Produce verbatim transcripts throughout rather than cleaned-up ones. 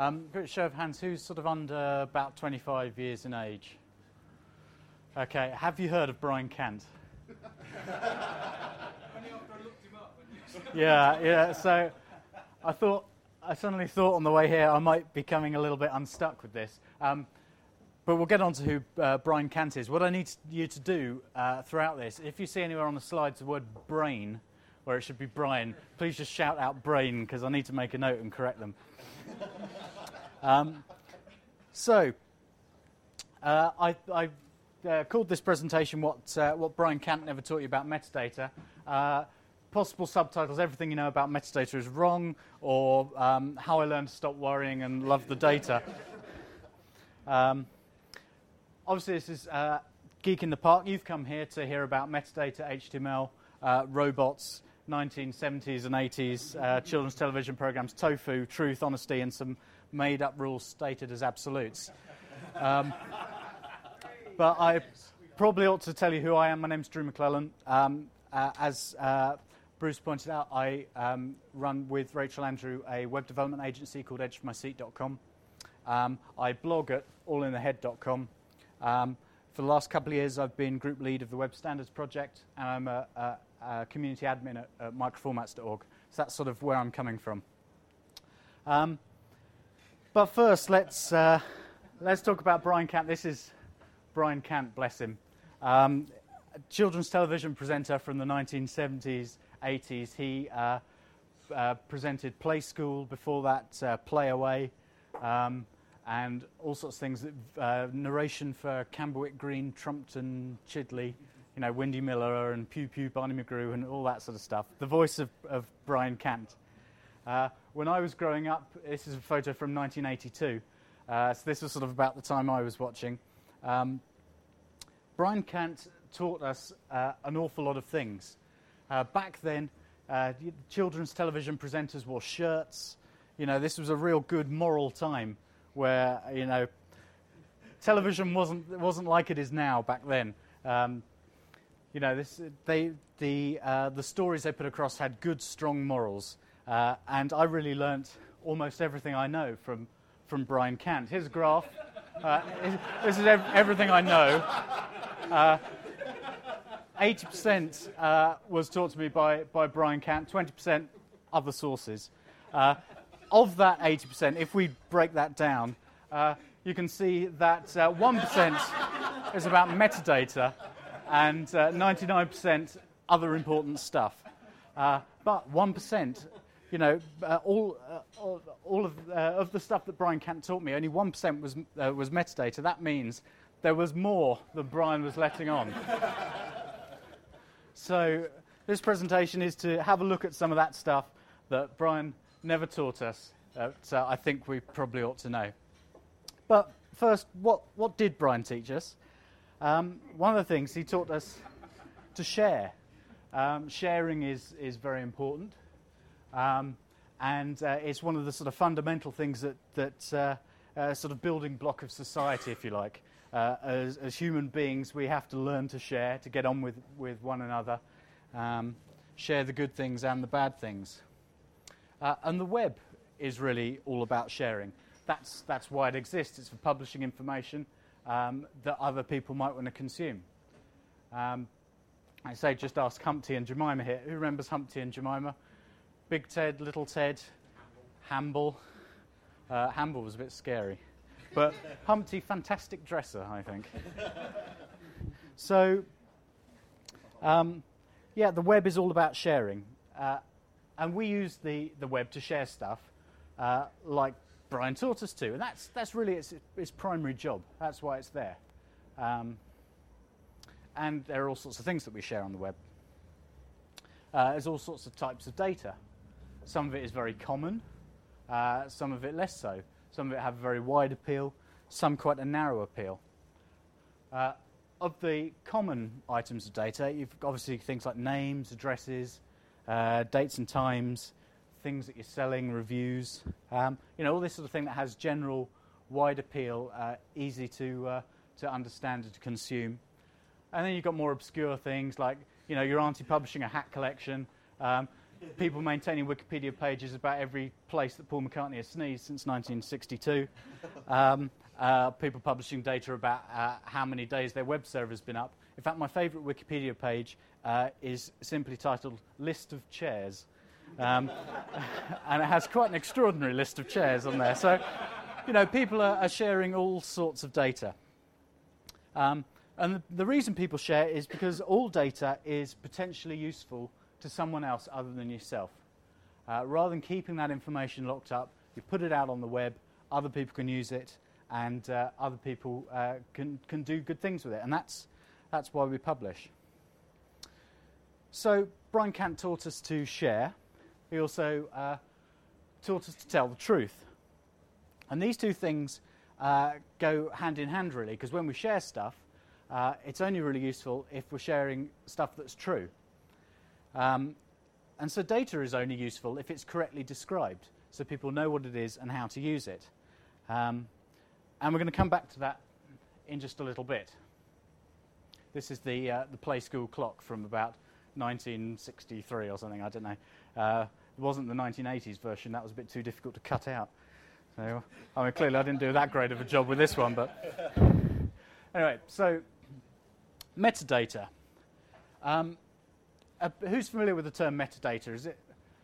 Um, quick show of hands, who's sort of under about twenty-five years in age? Okay, have you heard of Brian Cant? yeah, yeah, so I thought, I suddenly thought on the way here I might be coming a little bit unstuck with this. Um, but we'll get on to who uh, Brian Cant is. What I need you to do uh, throughout this, if you see anywhere on the slides the word brain, where it should be Brian, please just shout out brain, because I need to make a note and correct them. um, so, uh, I, I uh, called this presentation what, uh, what Brian Cant never taught you about metadata. Uh, possible subtitles, everything you know about metadata is wrong, or um, how I learned to stop worrying and love the data. um, obviously, this is uh, Geek in the Park. You've come here to hear about metadata, H T M L, uh, robots, nineteen seventies and eighties, uh, children's television programs, tofu, truth, honesty, and some made-up rules stated as absolutes. Um, but I probably ought to tell you who I am. My name's Drew McClellan. Um, uh, as uh, Bruce pointed out, I um, run with Rachel Andrew a web development agency called edge from my seat dot com. Um, I blog at all in the head dot com. Um, for the last couple of years, I've been group lead of the Web Standards Project, and I'm a, a, a community admin at, at microformats dot org. So that's sort of where I'm coming from. Um, but first, let's uh, let's talk about Brian Cant. This is Brian Cant, bless him. Um, a children's television presenter from the nineteen seventies, eighties. He uh, uh, presented Play School, before that uh, Play Away, um, and all sorts of things. Uh, narration for Camberwick Green, Trumpton, Chidley, you know, Windy Miller and Pew Pew, Barney McGrew, and all that sort of stuff. The voice of, of Brian Cant. Uh, when I was growing up, this is a photo from nineteen eighty-two, uh, so this was sort of about the time I was watching. Um, Brian Cant taught us uh, an awful lot of things. Uh, back then, uh, children's television presenters wore shirts. You know, this was a real good moral time where, you know, television wasn't wasn't like it is now back then. Um, you know, this they the uh, the stories they put across had good, strong morals, uh, and I really learnt almost everything I know from from Brian Cant. Here's a graph. Uh, this is ev- everything I know. Uh, eighty percent uh, was taught to me by, by Brian Cant, twenty percent other sources. Uh, of that eighty percent, if we break that down, uh, you can see that uh, one percent is about metadata and uh, ninety-nine percent other important stuff. Uh, but one percent, you know, uh, all, uh, all, all of, uh, of the stuff that Brian Cant taught me, only one percent was, uh, was metadata. That means there was more than Brian was letting on. So this presentation is to have a look at some of that stuff that Brian never taught us, that uh, I think we probably ought to know. But first, what, what did Brian teach us? Um, one of the things he taught us to share. Um, sharing is, is very important. Um, and uh, it's one of the sort of fundamental things that, that uh, uh, sort of building block of society, if you like. Uh, as, as human beings, we have to learn to share, to get on with, with one another, um, share the good things and the bad things. Uh, and the web is really all about sharing. That's, that's why it exists. It's for publishing information um, that other people might want to consume. Um, I say just ask Humpty and Jemima here. Who remembers Humpty and Jemima? Big Ted, Little Ted, Hamble. Uh, Hamble was a bit scary. But Humpty, fantastic dresser, I think. So, um, yeah, the web is all about sharing. Uh, and we use the, the web to share stuff uh, like Brian taught us to. And that's, that's really its, its primary job. That's why it's there. Um, and there are all sorts of things that we share on the web. Uh, there's all sorts of types of data. Some of it is very common. Uh, some of it less so. Some of it have a very wide appeal, some quite a narrow appeal. Uh, of the common items of data, you've obviously things like names, addresses, uh, dates and times, things that you're selling, reviews, um, you know, all this sort of thing that has general, wide appeal, uh, easy to uh, to understand and to consume. And then you've got more obscure things like, you know, your auntie publishing a hat collection. Um, people maintaining Wikipedia pages about every place that Paul McCartney has sneezed since nineteen sixty-two. Um, uh, people publishing data about uh, how many days their web server has been up. In fact, my favourite Wikipedia page uh, is simply titled List of Chairs. Um, and it has quite an extraordinary list of chairs on there. So, you know, people are, are sharing all sorts of data. Um, and the, the reason people share is because all data is potentially useful to someone else other than yourself. Uh, rather than keeping that information locked up, you put it out on the web, other people can use it, and uh, other people uh, can, can do good things with it. And that's, that's why we publish. So Brian Cant taught us to share. He also uh, taught us to tell the truth. And these two things uh, go hand in hand, really, because when we share stuff, uh, it's only really useful if we're sharing stuff that's true. Um, and so data is only useful if it's correctly described, so people know what it is and how to use it. Um, and we're going to come back to that in just a little bit. This is the, uh, the Play School clock from about nineteen sixty-three or something, I don't know. Uh, it wasn't the nineteen eighties version, that was a bit too difficult to cut out. So, I mean, clearly I didn't do that great of a job with this one, but... Anyway, so, metadata. Um, uh, who's familiar with the term metadata? Is it...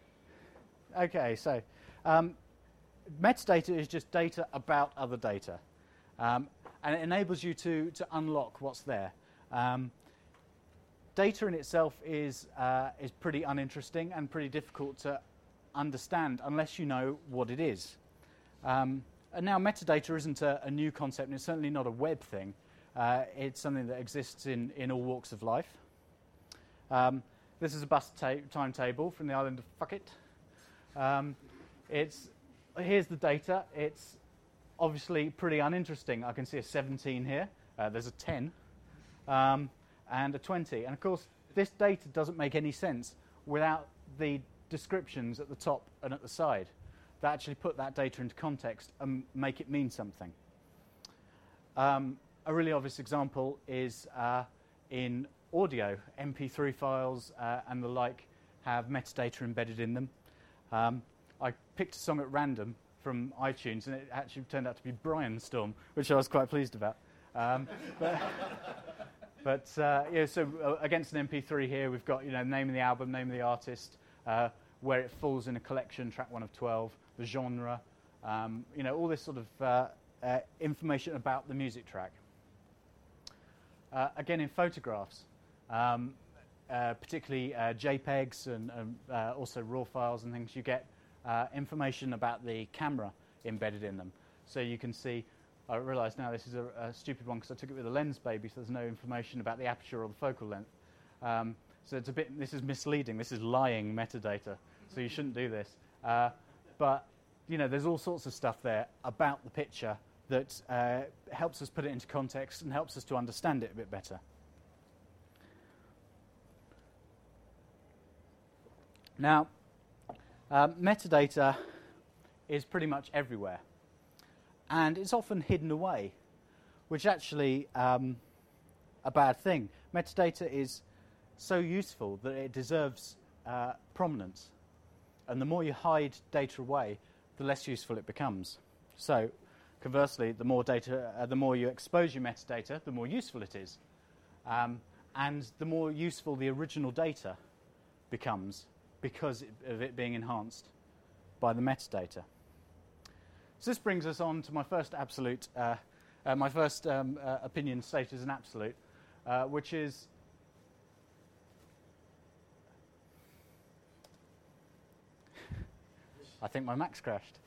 Okay, so, um, metadata is just data about other data. Um, and it enables you to, to unlock what's there. Um, Data in itself is, uh, is pretty uninteresting and pretty difficult to understand unless you know what it is. Um, and now metadata isn't a, a new concept, and it's certainly not a web thing. Uh, it's something that exists in, in all walks of life. Um, this is a bus ta timetable from the island of Phuket. Um, it's, here's the data. It's obviously pretty uninteresting. I can see a seventeen here. Uh, there's a ten. Um, and a twenty. And of course, this data doesn't make any sense without the descriptions at the top and at the side that actually put that data into context and make it mean something. Um, a really obvious example is uh, in audio. M P three files uh, and the like have metadata embedded in them. Um, I picked a song at random from iTunes, and it actually turned out to be Brian Storm, which I was quite pleased about. Um, but But uh, yeah, so uh, against an M P three here, we've got, you know, name of the album, name of the artist, uh, where it falls in a collection, track one of twelve, the genre, um, you know, all this sort of uh, uh, information about the music track. Uh, again, in photographs, um, uh, particularly uh, JPEGs and um, uh, also RAW files and things, you get uh, information about the camera embedded in them. So you can see. I realise now this is a, a stupid one because I took it with a lens baby, so there's no information about the aperture or the focal length. Um, so it's a bit. This is misleading. This is lying metadata. So you shouldn't do this. Uh, but you know, there's all sorts of stuff there about the picture that uh, helps us put it into context and helps us to understand it a bit better. Now, um, metadata is pretty much everywhere. And it's often hidden away, which is actually um, a bad thing. Metadata is so useful that it deserves uh, prominence. And the more you hide data away, the less useful it becomes. So, conversely, the more data, uh, the more you expose your metadata, the more useful it is. Um, and the more useful the original data becomes because of it being enhanced by the metadata. So this brings us on to my first absolute, uh, uh, my first um, uh, opinion stated as an absolute, uh, which is I think my Mac's crashed.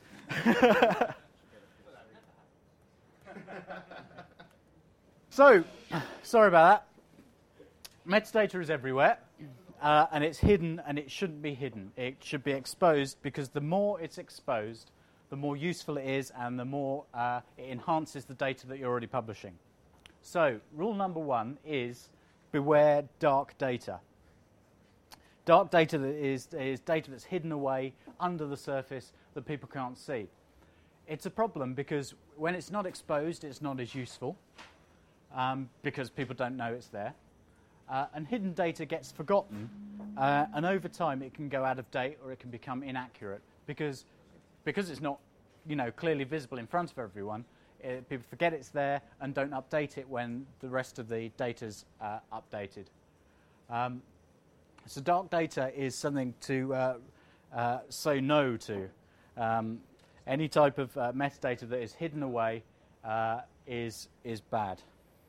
So, sorry about that. Metadata is everywhere, uh, and it's hidden, and it shouldn't be hidden. It should be exposed, because the more it's exposed, the more useful it is, and the more uh, it enhances the data that you're already publishing. So, rule number one is beware dark data. Dark data that is, is data that's hidden away under the surface that people can't see. It's a problem because when it's not exposed, it's not as useful, um, because people don't know it's there. Uh, and hidden data gets forgotten uh, and over time it can go out of date or it can become inaccurate because because it's not, you know, clearly visible in front of everyone. It, people forget it's there and don't update it when the rest of the data's uh, updated. Um, so dark data is something to uh, uh, say no to. Um, any type of uh, metadata that is hidden away uh, is is bad.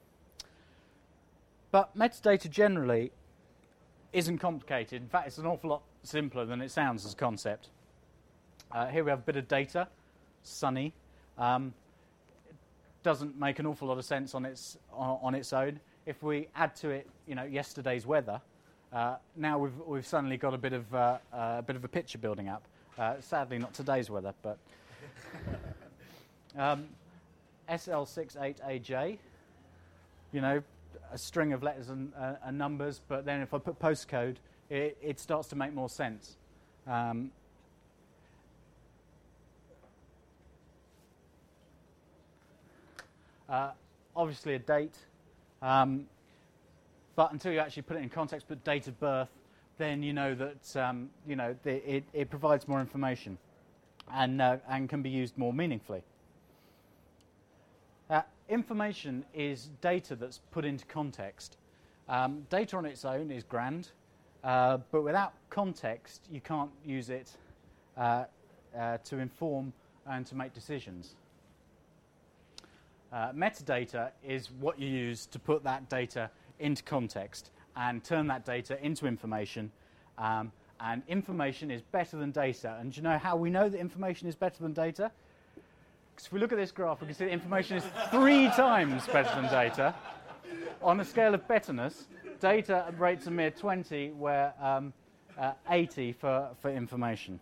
But metadata generally isn't complicated. In fact, it's an awful lot simpler than it sounds as a concept. Uh, here we have a bit of data, sunny. Um, it doesn't make an awful lot of sense on its on, on its own. If we add to it, you know, yesterday's weather, uh, now we've we've suddenly got a bit of uh, uh, a bit of a picture building up. Uh, sadly, not today's weather, but um, S L six eight A J. You know, a string of letters and, uh, and numbers, but then if I put postcode, it, it starts to make more sense. Um, uh, obviously a date, um, but until you actually put it in context, put date of birth, then you know that um, you know the, it, it provides more information and uh, and can be used more meaningfully. Uh, information is data that's put into context. Um, data on its own is grand, uh, but without context, you can't use it uh, uh, to inform and to make decisions. Uh, metadata is what you use to put that data into context and turn that data into information. Um, and information is better than data. And do you know how we know that information is better than data? Because if we look at this graph, we can see that information is three times better than data. On a scale of betterness, data rates a mere twenty, where um, uh, eighty for, for information.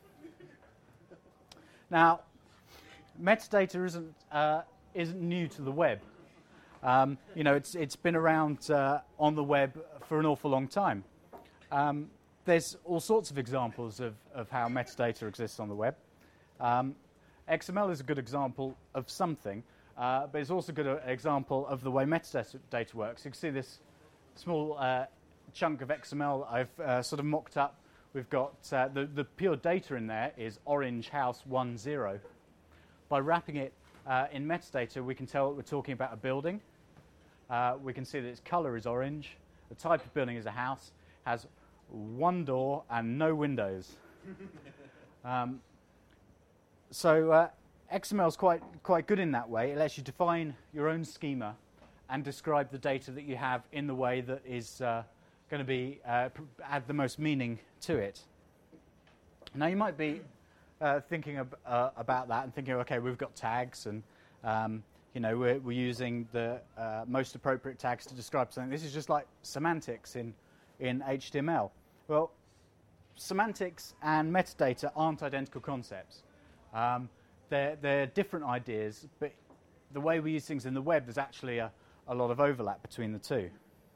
Now, metadata isn't, uh, isn't new to the web. Um, you know, it's, it's been around uh, on the web for an awful long time. Um, there's all sorts of examples of, of how metadata exists on the web. Um, X M L is a good example of something, uh, but it's also a good uh, example of the way metadata works. You can see this small uh, chunk of X M L I've uh, sort of mocked up. We've got uh, the, the pure data in there is orange house one zero. By wrapping it uh, in metadata, we can tell that we're talking about a building. Uh, we can see that its color is orange. The type of building is a house, has one door and no windows. um, So uh, X M L is quite, quite good in that way. It lets you define your own schema and describe the data that you have in the way that is uh, going to be uh, add the most meaning to it. Now you might be uh, thinking ab uh, about that and thinking, okay, we've got tags and um, you know we're, we're using the uh, most appropriate tags to describe something. This is just like semantics in in H T M L. Well, semantics and metadata aren't identical concepts. Um, they're, they're different ideas, but the way we use things in the web, there's actually a, a lot of overlap between the two.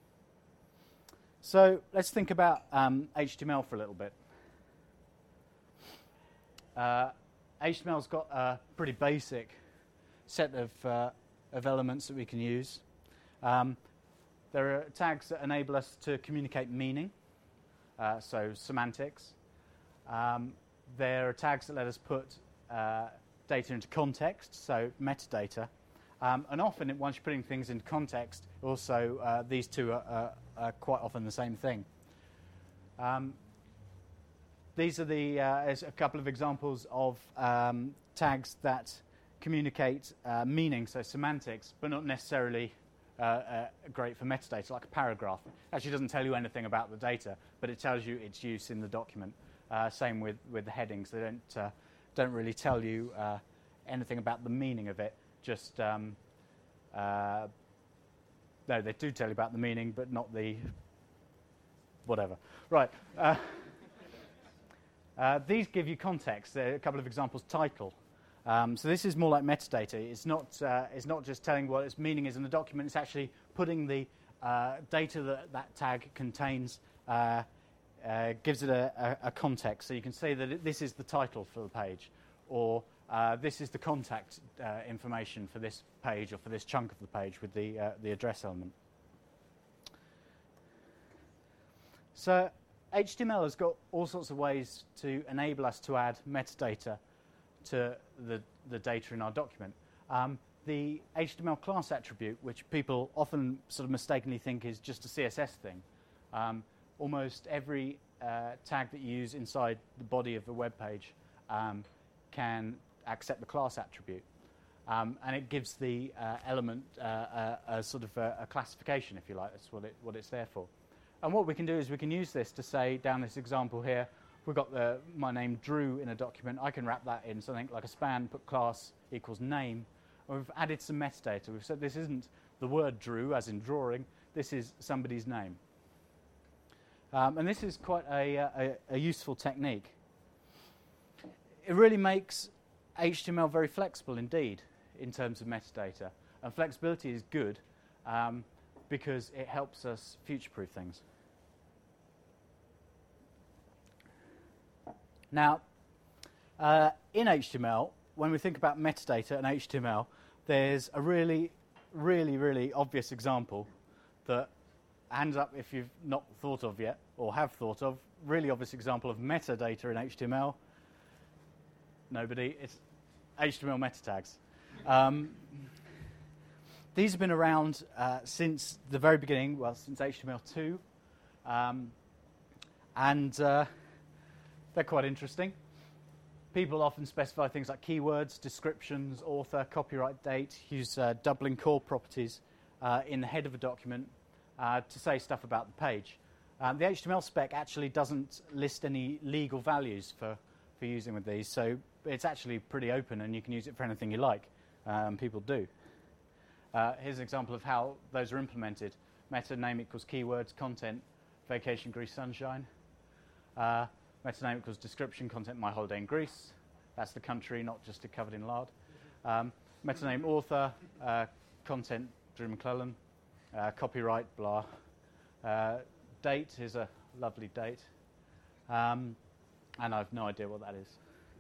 So let's think about um, H T M L for a little bit. Uh, H T M L's got a pretty basic set of, uh, of elements that we can use. Um, there are tags that enable us to communicate meaning, uh, so semantics. Um, there are tags that let us put Uh, data into context, so metadata. Um, and often, it, once you're putting things into context, also uh, these two are, are, are quite often the same thing. Um, these are the uh, a couple of examples of um, tags that communicate uh, meaning, so semantics, but not necessarily uh, uh, great for metadata, like a paragraph. Actually, doesn't tell you anything about the data, but it tells you its use in the document. Uh, same with, with the headings. They don't uh, don't really tell you uh, anything about the meaning of it, just, um, uh, no, they do tell you about the meaning, but not the whatever. Right. Uh, uh, these give you context. There are a couple of examples. Title. Um, so this is more like metadata. It's not, uh, it's not just telling what its meaning is in the document. It's actually putting the uh, data that that tag contains, uh, Uh, gives it a, a, a context, so you can say that it, this is the title for the page, or uh, this is the contact uh, information for this page or for this chunk of the page with the, uh, the address element. So H T M L has got all sorts of ways to enable us to add metadata to the, the data in our document. Um, the H T M L class attribute, which people often sort of mistakenly think is just a C S S thing, um, almost every uh, tag that you use inside the body of the web page um, can accept the class attribute. Um, and it gives the uh, element uh, a, a sort of a, a classification, if you like. That's what, it, what it's there for. And what we can do is we can use this to say, down this example here, we've got the, my name Drew in a document. I can wrap that in something like a span, put class equals name. And we've added some metadata. We've said this isn't the word Drew, as in drawing. This is somebody's name. Um, and this is quite a, a, a useful technique. It really makes H T M L very flexible indeed in terms of metadata. And flexibility is good um, because it helps us future-proof things. Now, uh, in H T M L, when we think about metadata and H T M L, there's a really, really, really obvious example that, hands up if you've not thought of yet, or have thought of, really obvious example of metadata in H T M L. Nobody. It's H T M L meta tags. Um, these have been around uh, since the very beginning, well, since H T M L two. Um, and uh, they're quite interesting. People often specify things like keywords, descriptions, author, copyright date, use uh, doubling core properties uh, in the head of a document uh, to say stuff about the page. Um, the H T M L spec actually doesn't list any legal values for, for using with these, so it's actually pretty open and you can use it for anything you like. Um, people do. Uh, here's an example of how those are implemented. Meta name equals keywords, content, vacation, Greece, sunshine. Uh, meta name equals description, content, my holiday in Greece. That's the country, not just covered in lard. Um, meta name author, uh, content, Drew McClellan. Uh, copyright, blah. Uh, date is a lovely date. Um, and I've no idea what that is.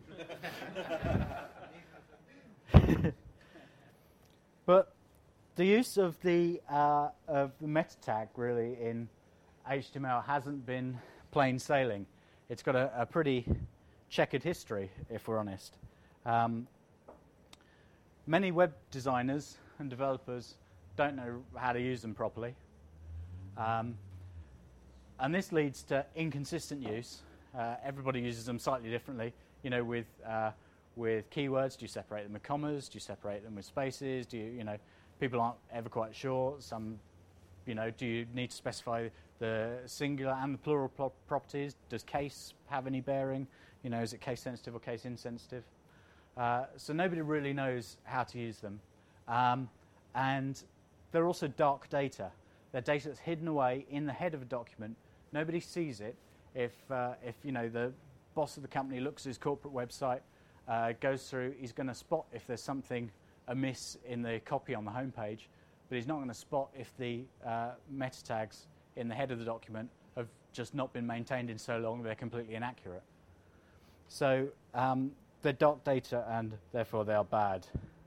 But the use of the uh, of the meta tag really in H T M L hasn't been plain sailing. It's got a, a pretty checkered history, if we're honest. Um, many web designers and developers don't know how to use them properly, um, and this leads to inconsistent use. Uh, everybody uses them slightly differently. You know, with uh, with keywords, do you separate them with commas? Do you separate them with spaces? Do you, you know, people aren't ever quite sure. Some, you know, do you need to specify the singular and the plural pro properties? Does case have any bearing? You know, is it case sensitive or case insensitive? Uh, so nobody really knows how to use them, um, and they're also dark data. They're data that's hidden away in the head of a document. Nobody sees it. If uh, if you know the boss of the company looks at his corporate website, uh, goes through, he's going to spot if there's something amiss in the copy on the homepage, but he's not going to spot if the uh, meta tags in the head of the document have just not been maintained in so long they're completely inaccurate. So um, they're dark data and therefore they are bad.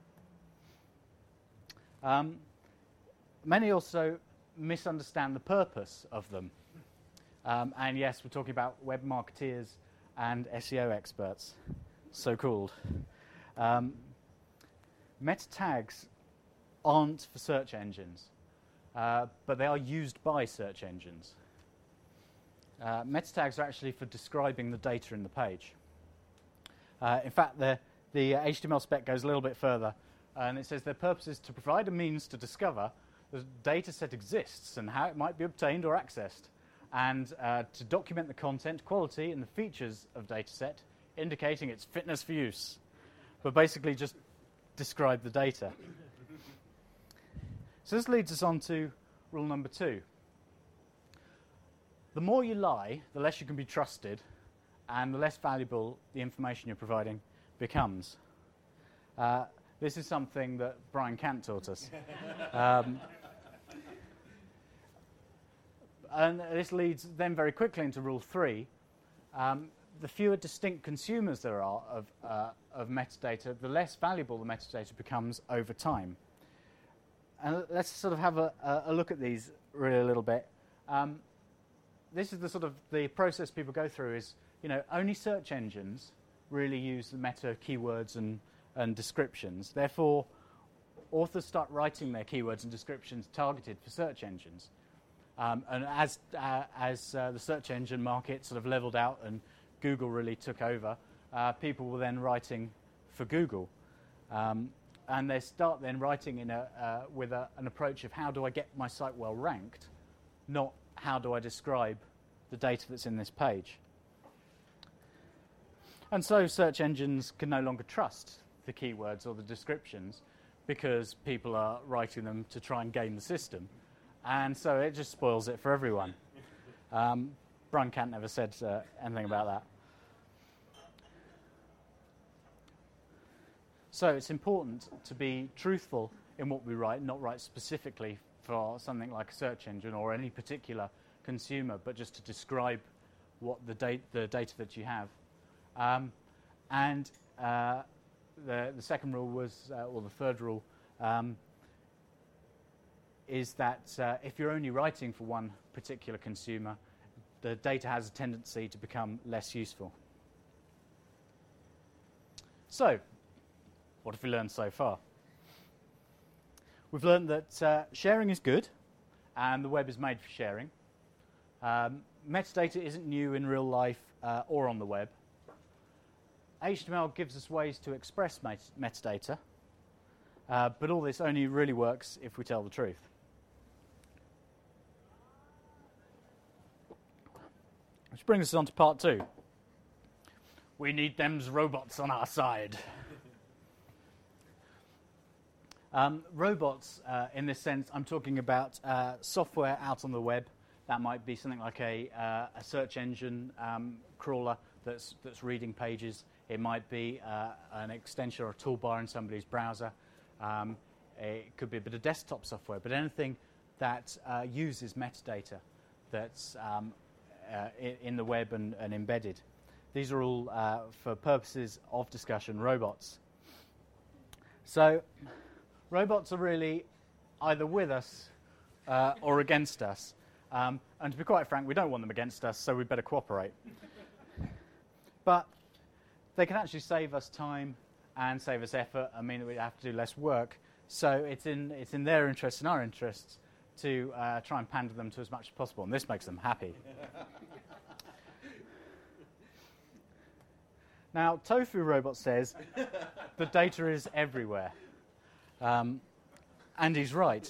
Um, many also misunderstand the purpose of them. Um, and yes, we're talking about web marketeers and S E O experts, so-called. Um, meta tags aren't for search engines, uh, but they are used by search engines. Uh, meta tags are actually for describing the data in the page. Uh, in fact, the, the H T M L spec goes a little bit further, and it says their purpose is to provide a means to discover the data set exists and how it might be obtained or accessed, and uh, to document the content, quality, and the features of dataset, indicating its fitness for use. But basically just describe the data. So this leads us on to rule number two. The more you lie, the less you can be trusted, and the less valuable the information you're providing becomes. Uh, this is something that Brian Cant taught us. Um, And this leads then very quickly into rule three. Um, the fewer distinct consumers there are of, uh, of metadata, the less valuable the metadata becomes over time. And let's sort of have a, a look at these really a little bit. Um, this is the sort of the process people go through is, you know, only search engines really use the meta keywords and, and descriptions. Therefore, authors start writing their keywords and descriptions targeted for search engines. Um, and as, uh, as uh, the search engine market sort of leveled out and Google really took over, uh, people were then writing for Google. Um, and they start then writing in a, uh, with a, an approach of how do I get my site well ranked, not how do I describe the data that's in this page. And so search engines can no longer trust the keywords or the descriptions because people are writing them to try and game the system. And so it just spoils it for everyone. Um, Brian Cant never said uh, anything about that. So it's important to be truthful in what we write, not write specifically for something like a search engine or any particular consumer, but just to describe what the, da- the data that you have. Um, and uh, the, the second rule was, uh, or the third rule, um, is that uh, if you're only writing for one particular consumer, the data has a tendency to become less useful. So, what have we learned so far? We've learned that uh, sharing is good, and the web is made for sharing. Um, metadata isn't new in real life uh, or on the web. H T M L gives us ways to express met metadata, uh, but all this only really works if we tell the truth. Which brings us on to part two. We need them's robots on our side. um, robots, uh, in this sense, I'm talking about uh, software out on the web. That might be something like a, uh, a search engine um, crawler that's, that's reading pages. It might be uh, an extension or a toolbar in somebody's browser. Um, it could be a bit of desktop software, but anything that uh, uses metadata that's um, uh, in the web and, and embedded. These are all, uh, for purposes of discussion, robots. So robots are really either with us uh, or against us. Um, and to be quite frank, we don't want them against us, so we'd better cooperate. But they can actually save us time and save us effort and mean that we have to do less work. So it's in, it's in their interests and our interests to uh, try and pander them to as much as possible, and this makes them happy. Now, Tofu Robot says the data is everywhere. Um, and he's right.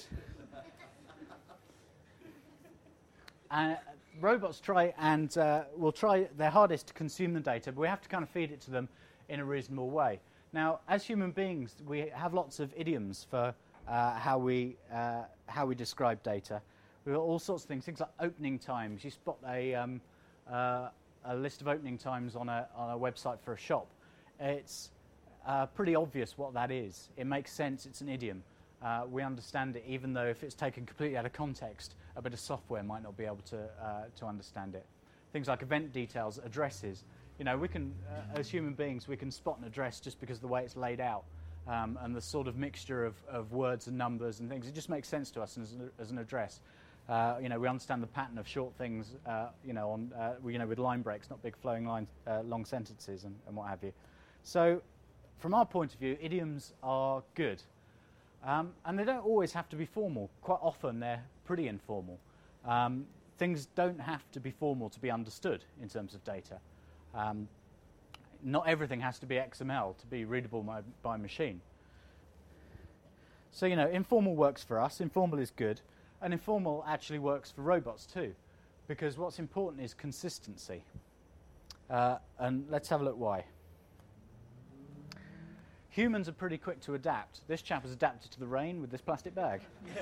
And robots try and uh, will try their hardest to consume the data, but we have to kind of feed it to them in a reasonable way. Now, as human beings, we have lots of idioms for uh, how we uh, how we describe data. We've got all sorts of things, things like opening times. You spot a um, uh, a list of opening times on a on a website for a shop. It's uh, pretty obvious what that is. It makes sense. It's an idiom. Uh, we understand it, even though if it's taken completely out of context, a bit of software might not be able to uh, to understand it. Things like event details, addresses. You know, we can, uh, as human beings, we can spot an address just because of the way it's laid out um, and the sort of mixture of, of words and numbers and things. It just makes sense to us as an, as an address. Uh, you know, we understand the pattern of short things. Uh, you know, on uh, you know, with line breaks, not big flowing lines, uh, long sentences, and, and what have you. So, from our point of view, idioms are good. Um, and they don't always have to be formal. Quite often they're pretty informal. Um, things don't have to be formal to be understood in terms of data. Um, not everything has to be X M L to be readable by, by machine. So, you know, informal works for us. Informal is good. And informal actually works for robots too, because what's important is consistency. Uh, and let's have a look why. Humans are pretty quick to adapt. This chap has adapted to the rain with this plastic bag.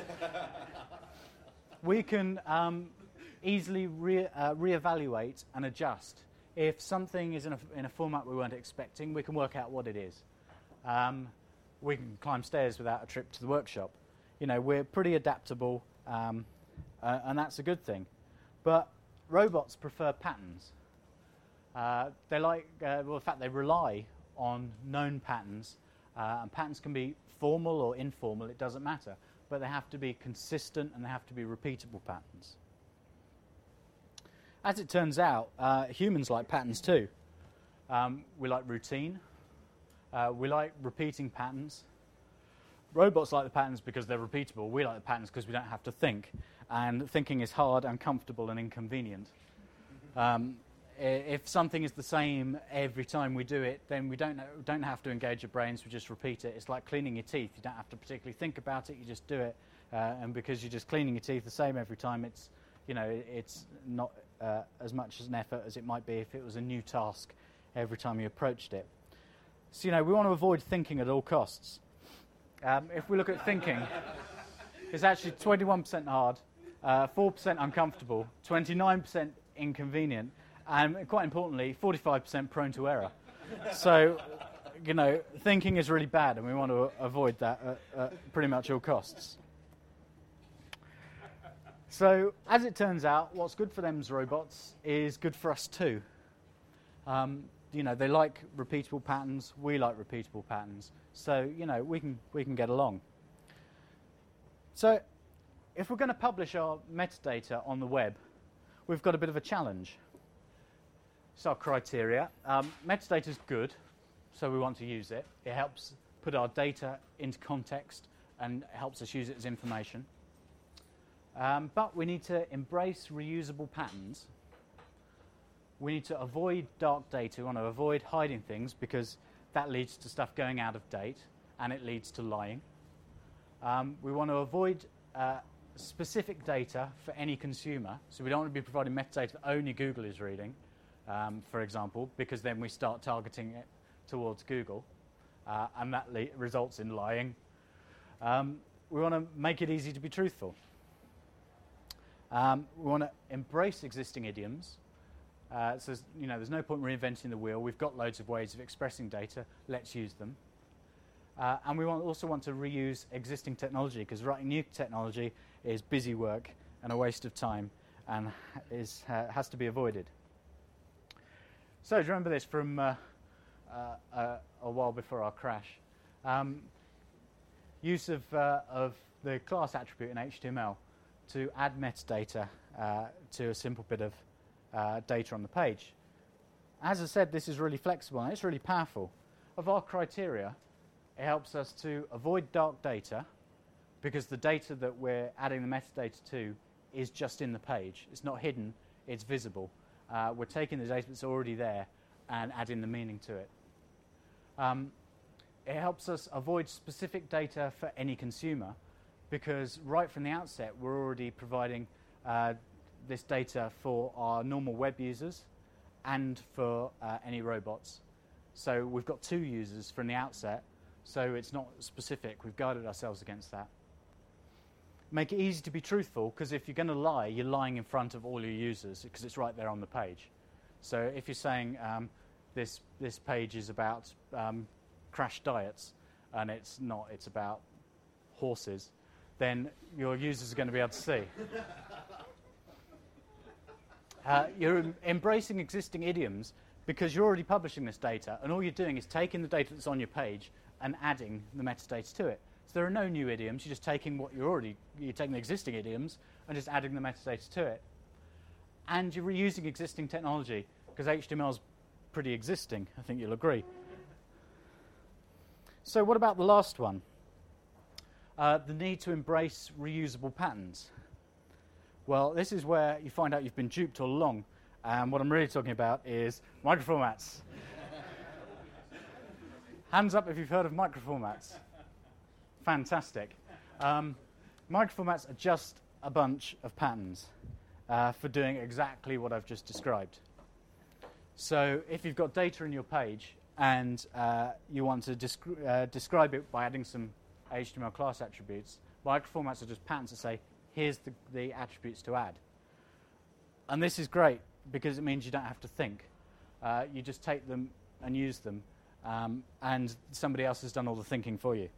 We can um, easily re uh, reevaluate and adjust. If something is in a, in a format we weren't expecting, we can work out what it is. Um, we can climb stairs without a trip to the workshop. You know, we're pretty adaptable, um, uh, and that's a good thing. But robots prefer patterns. Uh, they like, uh, well, in fact, they rely on known patterns. Uh, and patterns can be formal or informal, it doesn't matter. But they have to be consistent and they have to be repeatable patterns. as it turns out, uh, humans like patterns too. Um, we like routine. Uh, we like repeating patterns. Robots like the patterns because they're repeatable. We like the patterns because we don't have to think. And thinking is hard, uncomfortable, and inconvenient. Um, if something is the same every time we do it, then we don't don't have to engage your brains. We just repeat it. It's like cleaning your teeth. You don't have to particularly think about it. You just do it. Uh, and because you're just cleaning your teeth the same every time, it's you know it's not uh, as much as an effort as it might be if it was a new task every time you approached it. So you know we want to avoid thinking at all costs. Um, if we look at thinking, it's actually twenty-one percent hard, uh, four percent uncomfortable, twenty-nine percent inconvenient, and quite importantly, forty-five percent prone to error. So, you know, thinking is really bad, and we want to avoid that at, at pretty much all costs. So, as it turns out, what's good for them as robots is good for us too. Um, you know, they like repeatable patterns. We like repeatable patterns. So, you know, we can we can get along. So, if we're going to publish our metadata on the web, we've got a bit of a challenge. It's our criteria. Um, metadata is good, so we want to use it. It helps put our data into context and helps us use it as information. Um, but we need to embrace reusable patterns. We need to avoid dark data. We want to avoid hiding things because that leads to stuff going out of date and it leads to lying. Um, we want to avoid uh, specific data for any consumer. So we don't want to be providing metadata that only Google is reading, um, for example, because then we start targeting it towards Google, uh, and that le- results in lying. Um, we want to make it easy to be truthful. Um, we want to embrace existing idioms. Uh, so, you know, there's no point reinventing the wheel. We've got loads of ways of expressing data. Let's use them. Uh, and we want, also want to reuse existing technology, because writing new technology is busy work and a waste of time and is, uh, has to be avoided. So, do you remember this from uh, uh, uh, a while before our crash? Um, use of, uh, of the class attribute in H T M L to add metadata uh, to a simple bit of uh, data on the page. As I said, this is really flexible and it's really powerful. Of our criteria, it helps us to avoid dark data because the data that we're adding the metadata to is just in the page. It's not hidden, it's visible. Uh, we're taking the data that's already there and adding the meaning to it. Um, it helps us avoid specific data for any consumer because right from the outset we're already providing uh, this data for our normal web users and for uh, any robots. So we've got two users from the outset, so it's not specific. We've guarded ourselves against that. Make it easy to be truthful, because if you're going to lie, you're lying in front of all your users, because it's right there on the page. So if you're saying um, this this page is about um, crash diets, and it's not, it's about horses, then your users are going to be able to see. Uh, you're em- embracing existing idioms because you're already publishing this data, and all you're doing is taking the data that's on your page and adding the metadata to it. So there are no new idioms. You're just taking what you're already, you're taking the existing idioms and just adding the metadata to it. And you're reusing existing technology because H T M L is pretty existing. I think you'll agree. So what about the last one? Uh, the need to embrace reusable patterns. Well, this is where you find out you've been duped all along. And what I'm really talking about is microformats. Hands up if you've heard of microformats. Fantastic. Um, microformats are just a bunch of patterns uh, for doing exactly what I've just described. So if you've got data in your page and uh, you want to descri- uh, describe it by adding some H T M L class attributes, microformats are just patterns that say, here's the, the attributes to add. And this is great because it means you don't have to think. Uh, you just take them and use them, um, and somebody else has done all the thinking for you.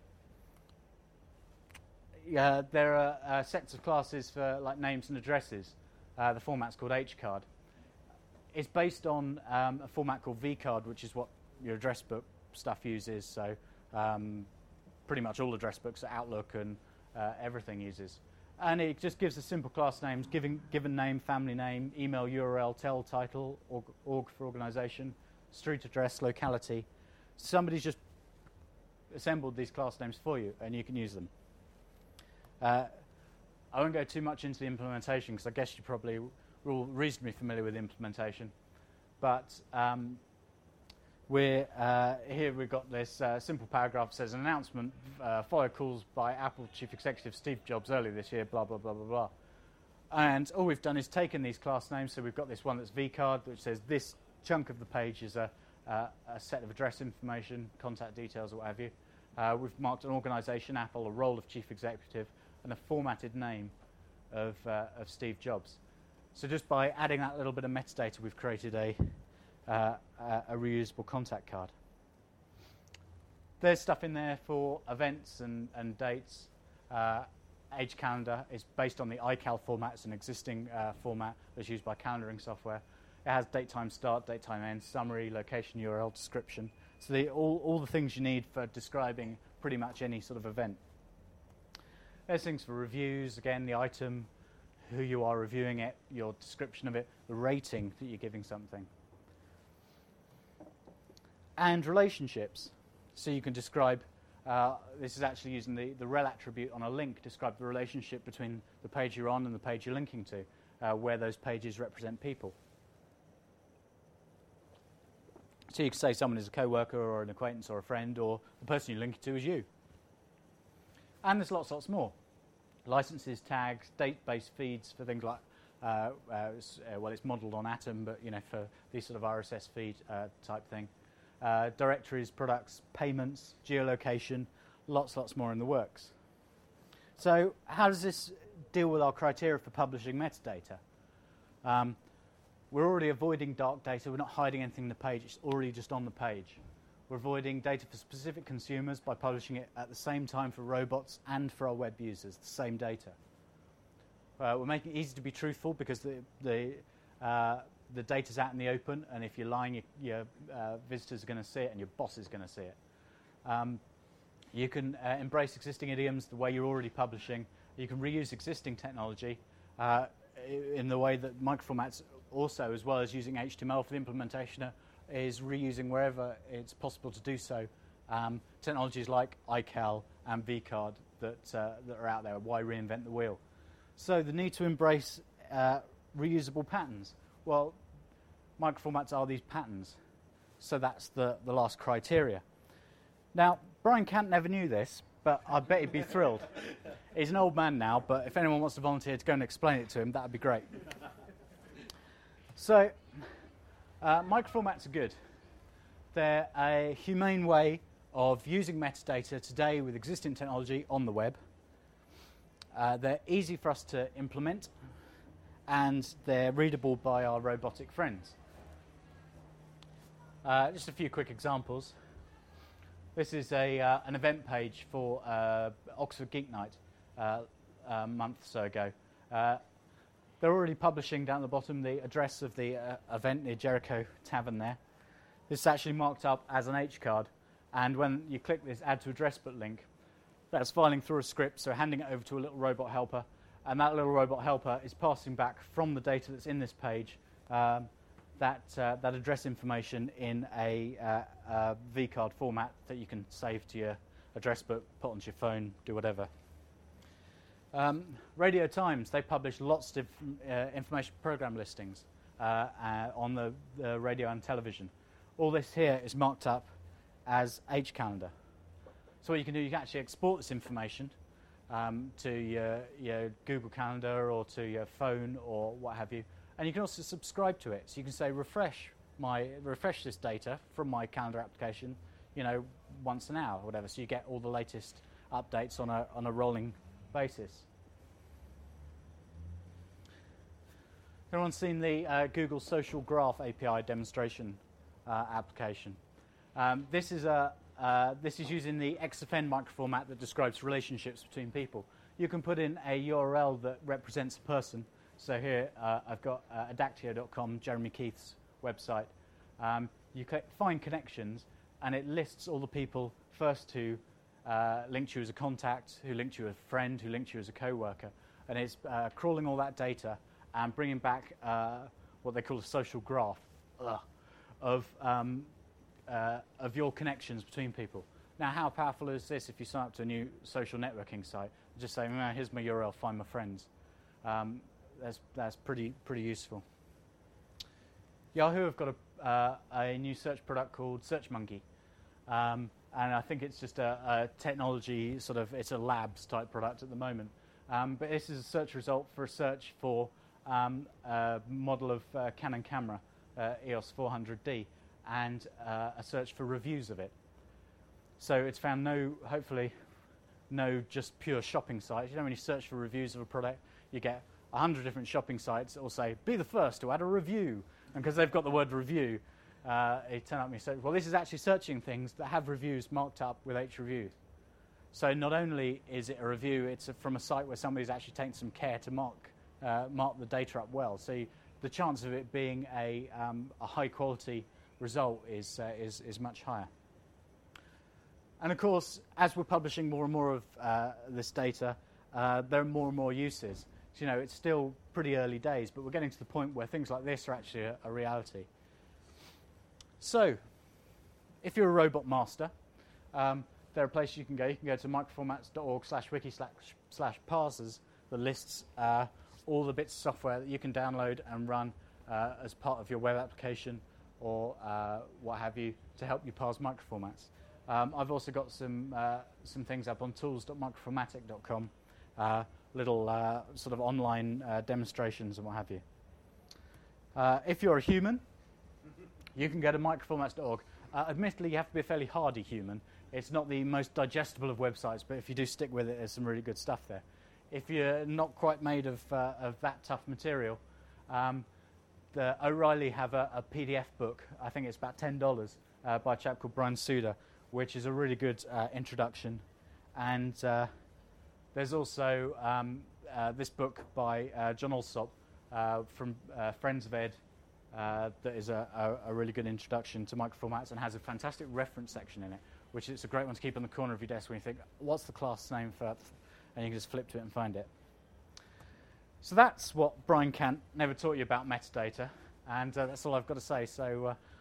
Uh, there are uh, sets of classes for like names and addresses. Uh, the format's called hcard. It's based on um, a format called vcard, which is what your address book stuff uses. So um, pretty much all address books, Outlook and uh, everything uses. And it just gives us simple class names, giving, given name, family name, email, U R L, tel, title, org, org for organization, street address, locality. Somebody's just assembled these class names for you, and you can use them. Uh, I won't go too much into the implementation, because I guess you probably are all reasonably familiar with implementation. But um, we're, uh, here we've got this uh, simple paragraph that says, an announcement uh, followed calls by Apple Chief Executive Steve Jobs earlier this year, blah, blah, blah, blah, blah. And all we've done is taken these class names. So we've got this one that's vCard, which says this chunk of the page is a, uh, a set of address information, contact details, or what have you. Uh, we've marked an organization, Apple, a role of Chief Executive, and a formatted name of, uh, of Steve Jobs. So just by adding that little bit of metadata, we've created a Uh, a, a reusable contact card. There's stuff in there for events and, and dates. Uh, Age Calendar is based on the iCal format. It's an existing uh, format that's used by calendaring software. It has date time start, date time end, summary, location, U R L, description. So the, all, all the things you need for describing pretty much any sort of event. There's things for reviews, again, the item, who you are reviewing it, your description of it, the rating that you're giving something. And relationships. So you can describe, uh, this is actually using the, the rel attribute on a link, describe the relationship between the page you're on and the page you're linking to, uh, where those pages represent people. So you can say someone is a co-worker or an acquaintance or a friend, or the person you're linking to is you. And there's lots, lots more. Licenses, tags, database feeds for things like, uh, uh, uh, well, it's modeled on Atom, but you know, for these sort of R S S feed uh, type thing. Uh, directories, products, payments, geolocation, lots, lots more in the works. So how does this deal with our criteria for publishing metadata? Um, we're already avoiding dark data. We're not hiding anything in the page. It's already just on the page. We're avoiding data for specific consumers by publishing it at the same time for robots and for our web users, the same data. Uh, we're making it easy to be truthful because the, the uh, the data's out in the open, and if you're lying, your, your uh, visitors are going to see it, and your boss is going to see it. Um, you can uh, embrace existing idioms the way you're already publishing. You can reuse existing technology uh, in the way that Microformats also, as well as using H T M L for the implementation, is reusing wherever it's possible to do so. Um, technologies like iCal and vCard that, uh, that are out there. Why reinvent the wheel? So the need to embrace uh, reusable patterns. Well, microformats are these patterns, so that's the, the last criteria. Now, Brian Cant never knew this, but I bet he'd be thrilled. He's an old man now, but if anyone wants to volunteer to go and explain it to him, that would be great. So, uh, microformats are good. They're a humane way of using metadata today with existing technology on the web. Uh, they're easy for us to implement, and they're readable by our robotic friends. Uh, just a few quick examples. This is a, uh, an event page for uh, Oxford Geek Night uh, a month or so ago. Uh, they're already publishing down the bottom the address of the uh, event near Jericho Tavern there. This is actually marked up as an H card, and when you click this Add to Address Book link, that's filing through a script, so handing it over to a little robot helper. And that little robot helper is passing back from the data that's in this page um, that, uh, that address information in a, uh, a vCard format that you can save to your address book, put onto your phone, do whatever. Um, Radio Times, they publish lots of uh, information program listings uh, uh, on the, the radio and television. All this here is marked up as H Calendar. So what you can do, you can actually export this information Um, to your, your Google Calendar or to your phone or what have you, and you can also subscribe to it. So you can say refresh my refresh this data from my calendar application, you know, once an hour or whatever. So you get all the latest updates on a on a rolling basis. Everyone's seen the uh, Google Social Graph A P I demonstration uh, application. Um, this is a Uh, this is using the X F N microformat that describes relationships between people. You can put in a U R L that represents a person. So here uh, I've got uh, adactio dot com, Jeremy Keith's website. Um, you click Find Connections, and it lists all the people first who uh, linked you as a contact, who linked you as a friend, who linked you as a co-worker. and it's uh, crawling all that data and bringing back uh, what they call a social graph ugh, of, um, uh, of your connections between people. Now, how powerful is this if you sign up to a new social networking site? Just say, well, here's my U R L, find my friends. Um, that's, that's pretty, pretty useful. Yahoo have got a, uh, a new search product called SearchMonkey. Um, and I think it's just a, a technology, sort of, it's a labs type product at the moment. Um, but this is a search result for a search for um, a model of uh, Canon camera, uh, E O S four hundred D, and uh, a search for reviews of it. So it's found no, hopefully, no just pure shopping sites. You know, when you search for reviews of a product, you get a hundred different shopping sites that will say, be the first to add a review. And because they've got the word review, uh, it turned up me so, well, this is actually searching things that have reviews marked up with H reviews. So not only is it a review, it's a, from a site where somebody's actually taken some care to mark, uh, mark the data up well. So you, the chance of it being a, um, a high quality result is, uh, is, is much higher. And of course, as we're publishing more and more of uh, this data, uh, there are more and more uses. So, you know, it's still pretty early days, but we're getting to the point where things like this are actually a, a reality. So, if you're a robot master, um, there are places you can go. You can go to microformats.org slash wiki slash, slash parsers that lists uh, all the bits of software that you can download and run uh, as part of your web application or uh, what have you to help you parse microformats. Um, I've also got some uh, some things up on tools dot microformatic dot com, uh, little uh, sort of online uh, demonstrations and what have you. Uh, if you're a human, you can go to microformats dot org. Uh, admittedly, you have to be a fairly hardy human. It's not the most digestible of websites, but if you do stick with it, there's some really good stuff there. If you're not quite made of, uh, of that tough material, um, the O'Reilly have a, a P D F book, I think it's about ten dollars, uh, by a chap called Brian Suda, which is a really good uh, introduction. And uh, there's also um, uh, this book by uh, John Alsop uh, from uh, Friends of Ed uh, that is a, a, a really good introduction to microformats and has a fantastic reference section in it, which is a great one to keep on the corner of your desk when you think, what's the class name for, and you can just flip to it and find it. So that's what Brian Cant never taught you about metadata, and uh, that's all I've got to say. So. Uh,